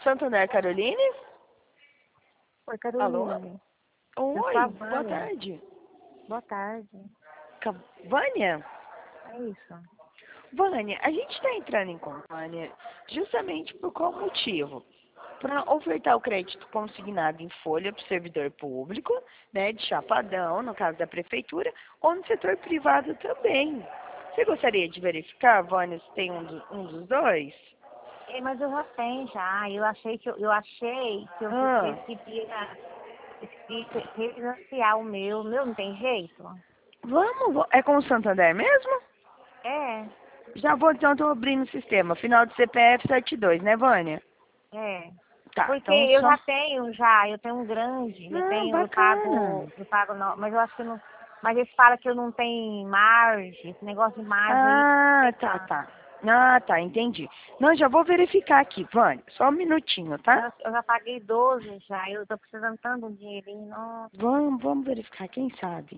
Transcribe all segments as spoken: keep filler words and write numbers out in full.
Santander, Caroline? Oi, Alô? Caroline. Oi, Eu sou a boa Vânia. tarde. Boa tarde. Ca- Vânia? É isso. Vânia, a gente está entrando em companhia justamente por qual motivo? Para ofertar o crédito consignado em folha para o servidor público, né, de Chapadão, no caso da prefeitura, ou no setor privado também. Você gostaria de verificar, Vânia, se tem um, do- um dos dois? É, mas eu já tenho já. Eu achei que eu, eu achei que eu Ah, recebia esse- refinanciar o meu. O meu não tem jeito? vamos, vo- é com o Santander mesmo? É, Já vou, então, estou abrindo o sistema. Final de C P F setenta e dois, né, Vânia? é. Tá, Porque então eu só... já tenho já, eu tenho um grande, eu Ah, tenho, eu bacana. pago, eu pago não, mas eu acho que não. Mas eles falam que eu não tenho margem, esse negócio de margem aí, Ah, sei tá, tanto. tá. Ah, tá, entendi. Não, já vou verificar aqui, Vânia. Só um minutinho, Eu tá? já, eu já paguei doze já, eu tô precisando tanto de um dinheirinho, nossa. Vamos, vamos verificar, quem sabe.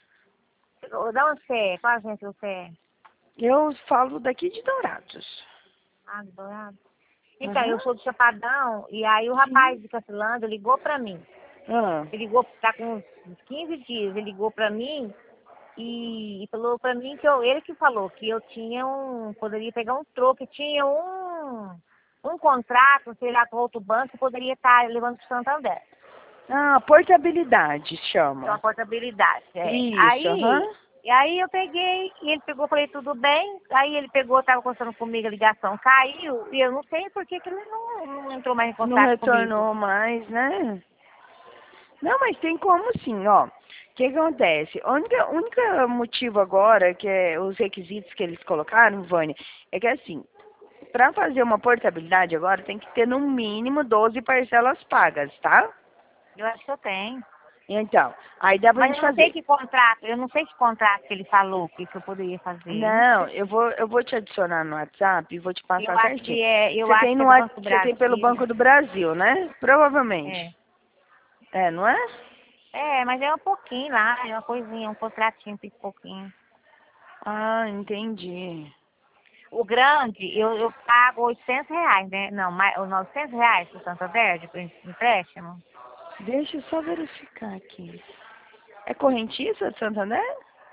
Ô, da onde você é? Qual agência você é? Eu falo daqui de Dourados. Ah, Dourado. Então, Aham, eu sou do Chapadão, e aí o sim. rapaz de Cacilândia ligou pra mim. Ah, Ele ligou, tá com uns uns quinze dias, ele ligou pra mim e, e falou pra mim que eu, ele que falou que eu tinha um, poderia pegar um troco, tinha um, um contrato, sei lá, com outro banco, poderia estar levando pro Santander. ah, portabilidade Então, a chama. portabilidade, é. Isso, Aí, aham. e aí eu peguei, e ele pegou, falei, tudo bem. Aí ele pegou, estava conversando comigo, a ligação caiu, e eu não sei por que que ele não, não entrou mais em Não contato comigo. retornou mais, né? Não, mas tem como sim, ó. O que acontece? O único, único motivo agora, que é os requisitos que eles colocaram, Vânia, é que assim, para fazer uma portabilidade agora tem que ter no mínimo doze parcelas pagas, tá? Eu acho que eu tenho. Então, aí dá pra Mas gente eu não sei fazer. que contrato, eu não sei que contrato que ele falou que, que eu poderia fazer. Eu não Não, sei. eu vou, eu vou te adicionar no WhatsApp e vou te Eu passar acho certinho. que é, eu Você acho tem que é no do Whats- Banco do você tem pelo Brasil. Banco do Brasil, né? É. Provavelmente. É, não é? É, mas é um pouquinho lá, é uma coisinha, um contratinho, um pouquinho. Ah, entendi. O grande, eu, eu pago oitocentos reais, né? Não, mais, ou novecentos reais pro Santander de empréstimo. Deixa eu só verificar aqui. É correntista de Santander?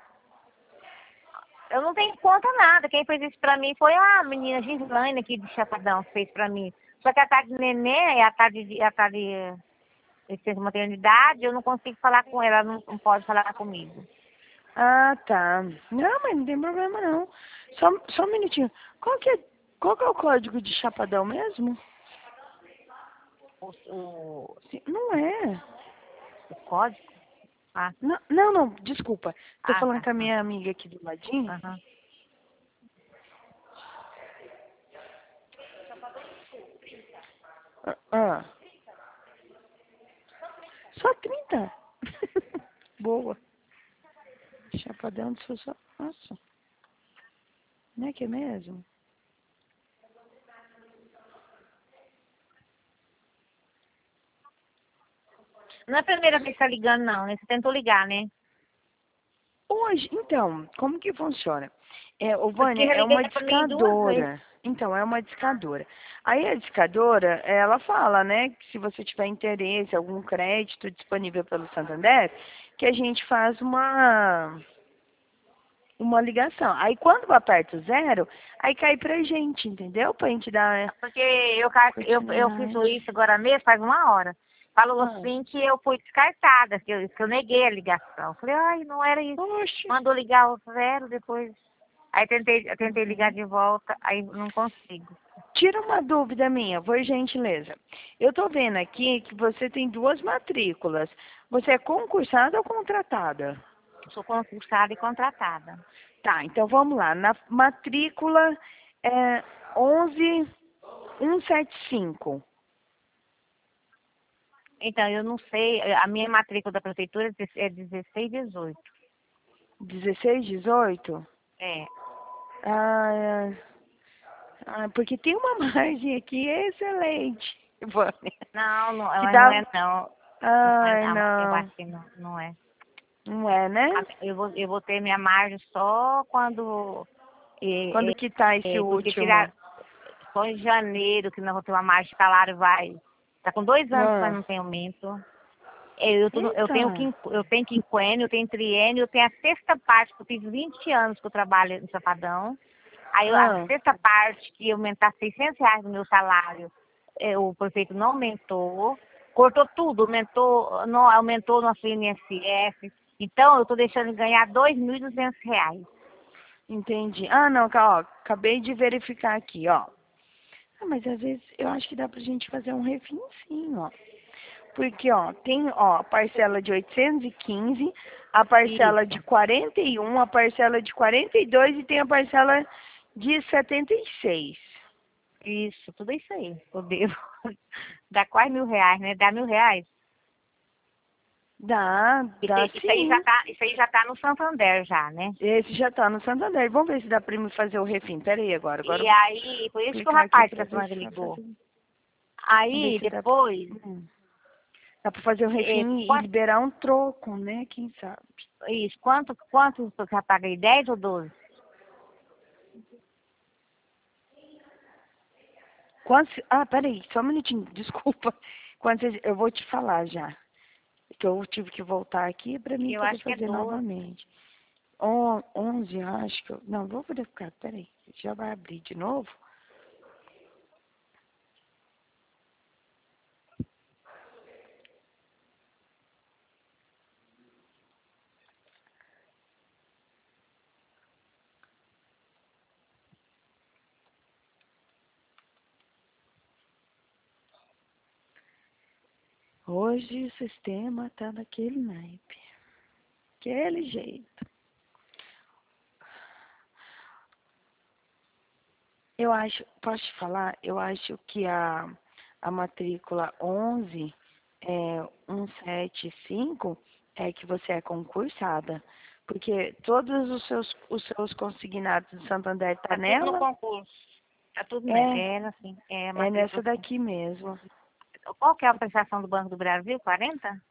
Eu não tenho conta nada. Quem fez isso pra mim foi a menina Gislaine aqui de Chapadão, que fez pra mim. Só que a tarde de neném e a tarde de, a tarde de licença maternidade, eu não consigo falar com ela, ela não, não pode falar comigo. Ah, tá. Não, mas não tem problema não. Só, só um minutinho. Qual que é, qual que é o código de Chapadão mesmo? O, o, Sim, não é. o código? Ah, Não, não, não, desculpa. Tô ah, falando tá. com a Ah, minha amiga aqui do ladinho. aham. Ah, ah. Só trinta. Boa. Chapadão do Sul. Nossa, não é que é mesmo? Não é a primeira vez que tá ligando, não, né? Você tentou ligar, né? Hoje, então, como que funciona? É, o Porque Vânia já é liguei uma pra mim duas vezes. discadora. Então, é uma discadora. Aí a discadora, ela fala, né, que se você tiver interesse, algum crédito disponível pelo Santander, que a gente faz uma uma ligação. Aí quando aperta o zero, aí cai pra gente, entendeu? Pra gente dar Porque eu, ca- eu, eu fiz continuidade. isso agora mesmo, faz uma hora. Falou Ah, assim que eu fui descartada, que eu, que eu neguei a ligação. Falei, ai, não era isso. oxe. Mandou ligar o zero depois. Aí tentei, eu tentei ligar Uhum. de volta, aí não consigo. Tira uma dúvida minha, por gentileza. Eu tô vendo aqui que você tem duas matrículas. Você é concursada ou contratada? Sou concursada e contratada. Tá, então vamos lá. Na matrícula é onze mil cento e setenta e cinco. Então, eu não sei, a minha matrícula da prefeitura é dezesseis, dezoito. dezesseis, dezoito? É. Ah, é. Ah, porque tem uma margem aqui excelente, Vânia. Não, não, Que mas não dá. é não. Não é Ai, não. Eu não. acho que não, não é. Não é, né? A- Eu vou, eu vou ter minha margem só quando. Quando É, que tá esse é, é, porque tirar. último? só em janeiro que nós vamos ter uma marcha de salário, vai. Tá com dois anos que nós Ah, não tem aumento. Eu, tô no- eu, tenho, eita. quin- eu tenho quinquênio, eu tenho triênio, eu tenho a sexta parte, que eu fiz vinte anos que eu trabalho no Chapadão. Aí eu- a Ah, sexta parte, que ia aumentar seiscentos reais no meu salário, eh, o prefeito não aumentou. Cortou tudo, aumentou, não, aumentou nosso I N S S. Então, eu estou deixando de ganhar dois mil e duzentos reais. entendi. Ah, não, ca- ó, acabei de verificar aqui, ó. Ah, mas às vezes eu acho que dá pra gente fazer um refim sim, ó. Porque, ó, tem, ó, a parcela de oitocentos e quinze, a parcela de Isso, quarenta e um, a parcela de quarenta e dois e tem a parcela de setenta e seis. isso, tudo isso aí. Eu devo. Dá quase mil reais, né? Dá mil reais. Dá, Isso, dá aí- isso aí já sim. tá, isso aí já tá no Santander já, né? Esse já tá no Santander. Vamos ver se dá pra me fazer o refim. Pera aí agora. Agora eu E vou aí, por isso que o clicar aqui rapaz pra essa ver semana se tá ligou. fazendo. Vamos ver Aí, se dá pra... depois, Hum. Dá pra fazer o eh, refim e quanto, liberar um troco, né? Quem sabe? isso, quanto, quanto você já paga aí? dez ou doze? Quantos... Ah, peraí, só um minutinho, desculpa. Quantos... Eu vou te falar já. Que eu tive que voltar aqui pra mim Eu poder acho que é fazer doze. novamente. On- onze, eu acho que eu... Não, vou verificar, peraí. Já vai abrir de novo? Hoje o sistema tá daquele naipe. Aquele jeito. Eu acho, posso te falar? Eu acho que a, a matrícula onze é, cento e setenta e cinco é que você é concursada. Porque todos os seus, os seus consignados de Santander tá Tá tudo no nela, concurso. Tá tudo nela. é, É, assim, é é nessa matrícula assim. daqui mesmo. Qual que é a prestação do Banco do Brasil? quarenta?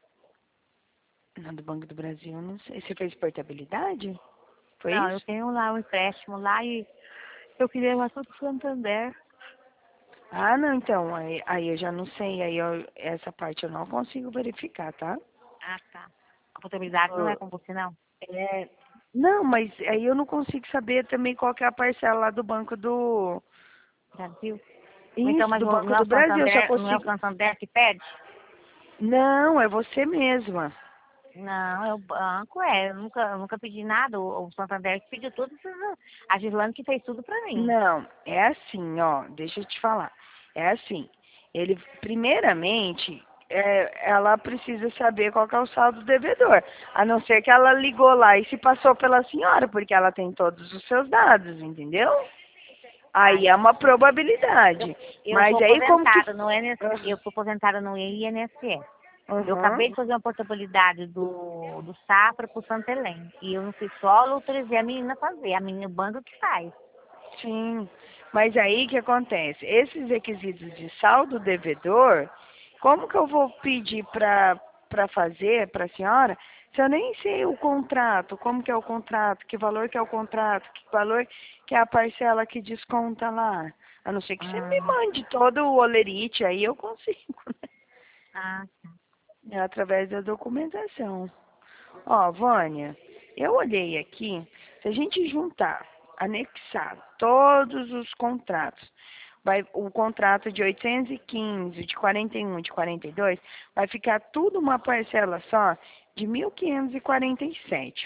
Na do Banco do Brasil, eu não sei. Você fez portabilidade? Foi Não, eu isso? tenho lá um empréstimo lá e eu queria mais tudo Santander. Ah, não, então, aí, aí eu já não sei, aí eu, essa parte eu não consigo verificar, tá? Ah, tá. A potabilidade não é Ah, com você, não? é, não, mas aí eu não consigo saber também qual que é a parcela lá do Banco do... Brasil? Ou então, Isso, mas do não Banco não é do o Brasil, eu só Santander, não é o consigo... Santander que pede? Não, é você mesma. Não, é o banco, é. Eu nunca, eu nunca pedi nada. O, o Santander que pediu tudo. A Gislane que fez tudo pra mim. Não, é assim, ó, deixa eu te falar. É assim, ele, primeiramente, é, ela precisa saber qual que é o saldo devedor. A não ser que ela ligou lá e se passou pela senhora, porque ela tem todos os seus dados, entendeu? Aí Ai, é uma eu, probabilidade. eu sou Mas aí como que... aposentada no I N S S. Eu sou aposentada no I N S S. Eu Uhum. acabei de fazer uma portabilidade do, do Safra pro Santa Helena. E eu não fiz só, autorizei a menina a fazer. A menina, o banco que faz. Sim, mas aí o que acontece? Esses requisitos de saldo devedor, como que eu vou pedir para para fazer para a senhora se eu nem sei o contrato, como que é o contrato, que valor que é o contrato, que valor que é a parcela que desconta lá? A não ser que você me Ah, mande todo o olerite, aí eu consigo, né? ah, É através da documentação. Ó, Vânia, eu olhei aqui, se a gente juntar, anexar todos os contratos, vai, o contrato de oitocentos e quinze, de quarenta e um, de quarenta e dois, vai ficar tudo uma parcela só de mil quinhentos e quarenta e sete.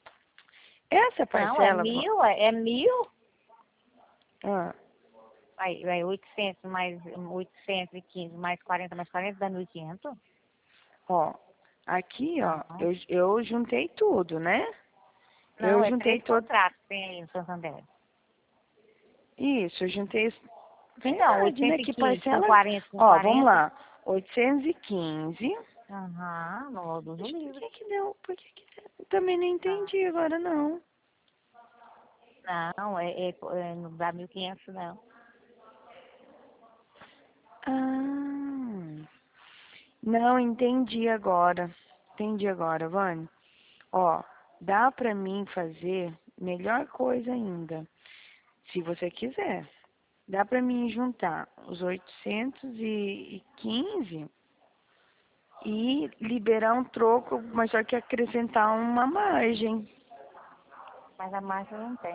Essa não, é parcela, Vã- mil, é, é mil. ah, Vai, vai oitocentos mais oitocentos e quinze mais quarenta mais quarenta dá mil e quinhentos? ó, aqui, ó, Não. eu, eu juntei tudo, né? Não, Eu é juntei três todo, contratos que tem aí no Santander. isso, eu juntei, Então, verdade, né? oitocentos e Que quinze com parcela, quarenta com ó, vamos quarenta. lá, oitocentos e quinze. Aham, no do Mas por livre. que que deu? Por que que deu? Eu também não Ah, entendi agora, não. não, é, é, é, não dá mil e quinhentos não. Ah, não entendi agora. Entendi agora, Vânia. Ó, dá pra mim fazer melhor coisa ainda, se você quiser. Dá pra mim juntar os oitocentos e quinze e liberar um troco, mas só que acrescentar uma margem. Mas a marcha não tem.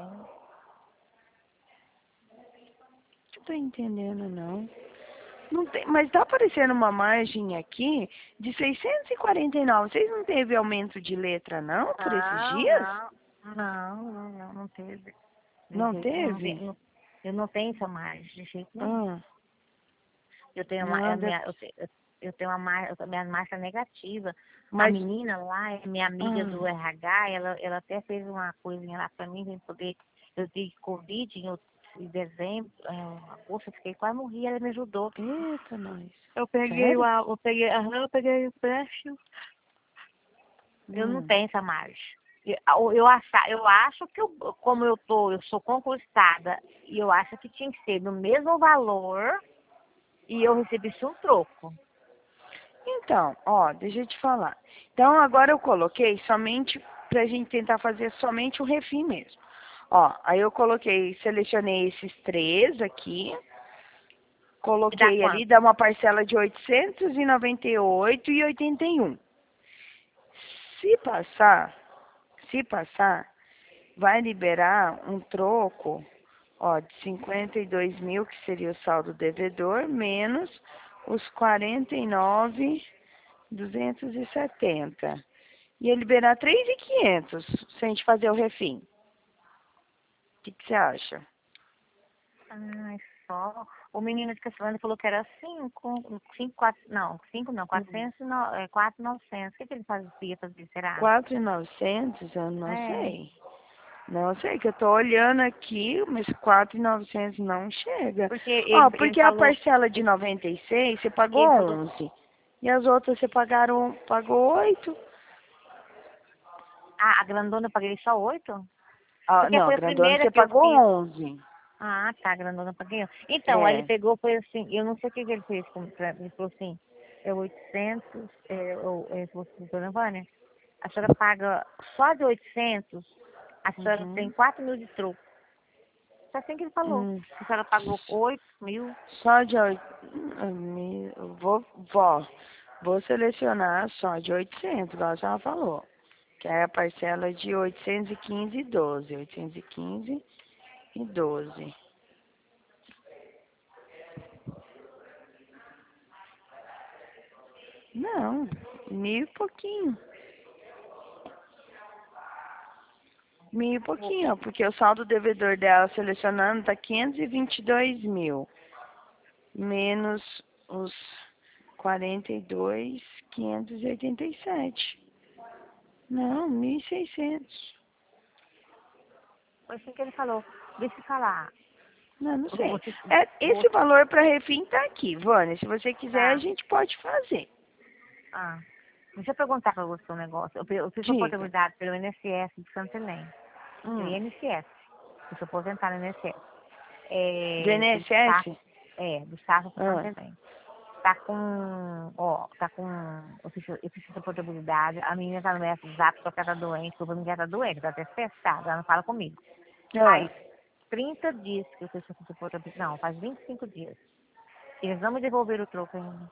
Não tô entendendo, não. Não tem, mas tá aparecendo uma margem aqui de seiscentos e quarenta e nove. Vocês não teve aumento de letra, não, por esses Não, dias? não. Não, não, não, não teve. De Não jeito, não, teve? tem- não- eu não tenho essa margem, de jeito nenhum. Ah, Eu tenho uma, não, a deve- minha, eu, te- eu eu tenho uma marca, a minha marca negativa. A mas... menina lá, é minha amiga do Ah, R H, ela, ela até fez uma coisinha lá pra mim, pra eu poder, eu tive Covid em, out- em dezembro, em agosto, eu fiquei quase morri, ela me ajudou. eita, nós. Eu peguei o, Sério? eu peguei, aham, eu peguei o empréstimo. Eu não Hum. tenho essa margem. Eu, eu, acha, eu acho que, eu, como eu tô, eu sou concursada, e eu acho que tinha que ser do mesmo valor e eu recebesse um troco. Então, ó, deixa eu te falar. Então, agora eu coloquei somente pra gente tentar fazer somente o refim mesmo. Ó, aí eu coloquei, selecionei esses três aqui, E dá coloquei ali, quanto? dá uma parcela de oitocentos e noventa e oito e oitenta e um. Se passar, se passar, vai liberar um troco, ó, de cinquenta e dois mil, que seria o saldo devedor, menos os quarenta e nove mil duzentos e setenta. Ia liberar três mil e quinhentos se a gente fazer o refim. O que que você acha? Ai, só. O menino de Caçulândia falou que era cinco, cinco, quatro, não, cinco não, quatrocentos, no- é, quatro, novecentos. O que, que ele fazia fazer, será? quatro mil e novecentos? Eu não É, sei. Não sei, que eu tô olhando aqui, mas quatro mil e novecentos não chega. porque Ó, ele, ele porque a falou, parcela de noventa e seis você pagou ele falou, onze. E as outras você pagaram, pagou oito. ah, a grandona eu paguei só oito? Ah, Porque não, foi a grandona primeira você que eu pagou fiz. onze. Ah, tá, a grandona eu paguei. Então, aí ele É. pegou, foi assim, eu não sei o que, que ele fez, com- pra- ele falou assim, é oitocentos, é, ou, é, falou assim, dona Vânia, a senhora paga só de oitocentos, a senhora tem Uhum. quatro mil de troco. Foi assim que ele falou. Hum. A senhora pagou oito mil. Só de oito. hum, Vou, vou, vou selecionar só de oitocentos, igual a senhora falou. Que é a parcela de oitocentos e quinze e doze. oitocentos e quinze e doze. Não, mil e pouquinho. Mil e pouquinho, ó, porque o saldo devedor dela selecionando tá quinhentos e vinte e dois mil. Menos os quarenta e dois, quinhentos e oitenta e sete. Não, mil e seiscentos. Foi assim que ele falou. Deixa eu falar. Não, não sei. Você, É, esse você, valor para refim tá aqui, Vânia. Se você quiser, a tá. gente pode fazer. Ah. Deixa eu perguntar pra você um negócio. Eu, eu fiz uma Diga. oportunidade pelo I N S S de Santo Helena. No Hum. I N S S. Eu sou aposentada no I N S S. Do É, do staff, I N S S? é, do staff de Santo Ah. Helena. Tá com, ó, tá com, eu fiz, eu fiz essa portabilidade, a menina tá no meu WhatsApp, só que ela tá doente, eu vou me tá doente, tá até testada, ela não fala comigo. Ah. Faz trinta dias que eu fiz essa portabilidade, não, faz vinte e cinco dias. Eles não me devolveram o troco ainda.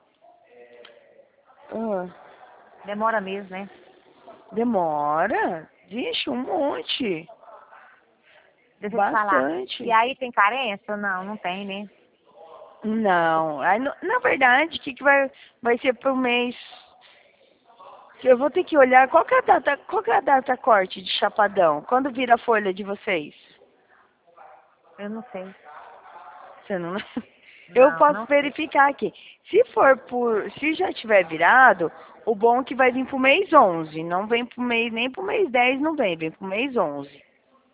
Ah. Demora mesmo, né? Demora? Vixe, um monte. Deixa eu te falar. E Bastante. aí tem carência ou não? Não tem, né? Não. Aí, no- na verdade, o que, que vai, vai ser por mês? Eu vou ter que olhar qual que é a data, qual que é a data corte de Chapadão? Quando vira a folha de vocês? Eu não sei. Você não... Eu Não, posso não sei. verificar aqui. Se for por, se já tiver virado, o bom é que vai vir pro mês onze. Não vem pro mês, nem pro mês dez não vem, vem pro mês onze.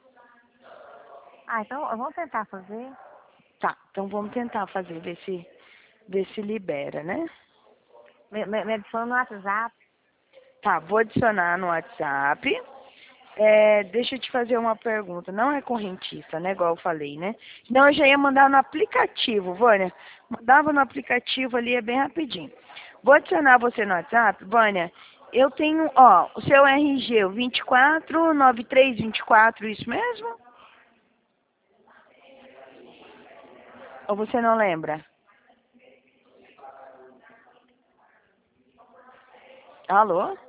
Ah, então vamos tentar fazer. Tá, então vamos tentar fazer, ver se, ver se libera, né? Me, me, me adiciona no WhatsApp. Tá, vou adicionar no WhatsApp. É, deixa eu te fazer uma pergunta. Não é correntista, né? Igual eu falei, né? Não, eu já ia mandar no aplicativo, Vânia. Mandava no aplicativo ali, é bem rapidinho. Vou adicionar você no WhatsApp, Vânia. Eu tenho, ó, o seu R G, o vinte e quatro, noventa e três, vinte e quatro, isso mesmo? Ou você não lembra? Alô?